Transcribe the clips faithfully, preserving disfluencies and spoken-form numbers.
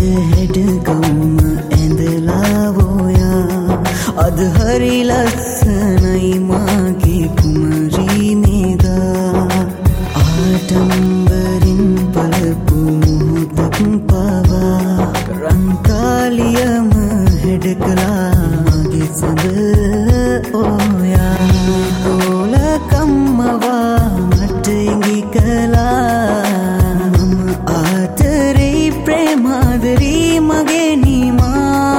හැඩගවුම ඇඳලා වෝයා අද හරි ලස්සනයි මාගේ කුමරී මේදා ආඩම්බරින් බලපු මුහුදක් පවා රන්තාලියම හැඩකලා මගේ සඳ ඕයා ඕලකම්මවා මට ඉඟි කලා මම ආදරේ ප්‍රේමාදරී මගේ නිමා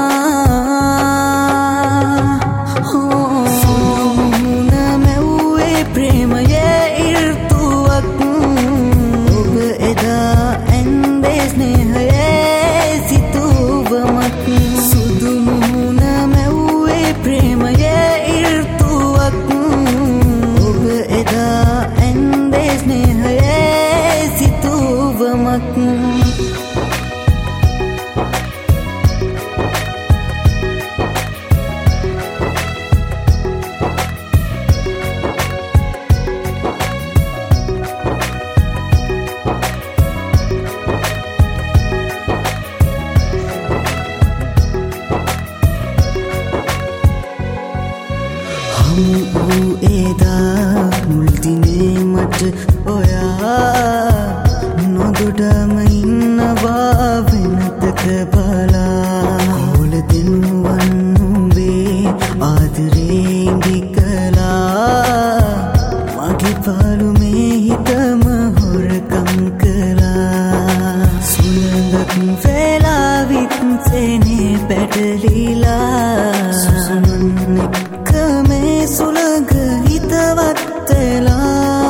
හමු එදා මුල් දිනේ මට ඔයා නොදොඩම ඉන්නවා වෙනතක බලා කොල දෙනුවන් නුඹේ ආදරේ ඉඟි කලා මගේ පාළුමේ හිතම හොරකම් කලා සුළඟක් වෙලා විත්සෙනේ පැටලිලා සුසුමන් එක්කමේ සුළඟ හිතවත් වෙලා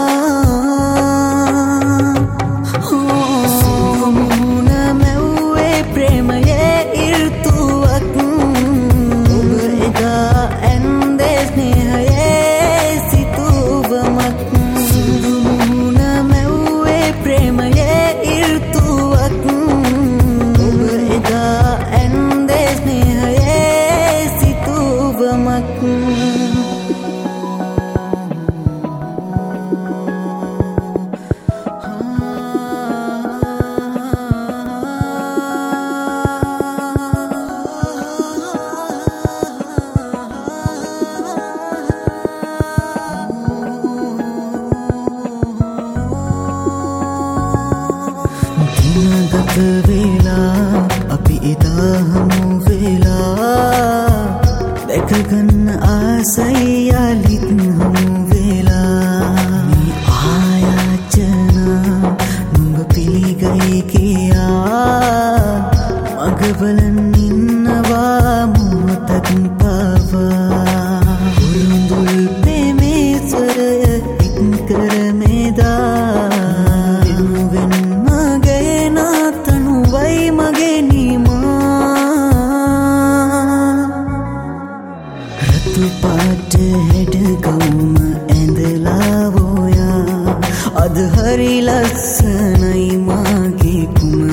මුහුණ මැව්වේ ප්‍රේමයේ ඍතුවක් ඔබ එදා ඇන්දේ ස්නේහයේ සිතුවමක් සුදු මුහුණ මැව්වේ ප්‍රේමයේ ඍතුවක් ඔබ එදා ඇන්දේ ස්නේහයේ සිතුවමක් ගත වෙලා අපි එදා හමු වෙලා දැකගන්න ආසයි යාලිත් හමු වෙලා මේ ආයාචනා නුඹ පිළිගයි කියා මග බලන් ඉන්නවා මොහොතක් පවා උරුඳුල් පෙමේ ස්වරය එක් කරමෙදා පාට හැඩගවුම ඇඳලා වෝයා අද හරි ලස්සනයි මාගේ කුමරී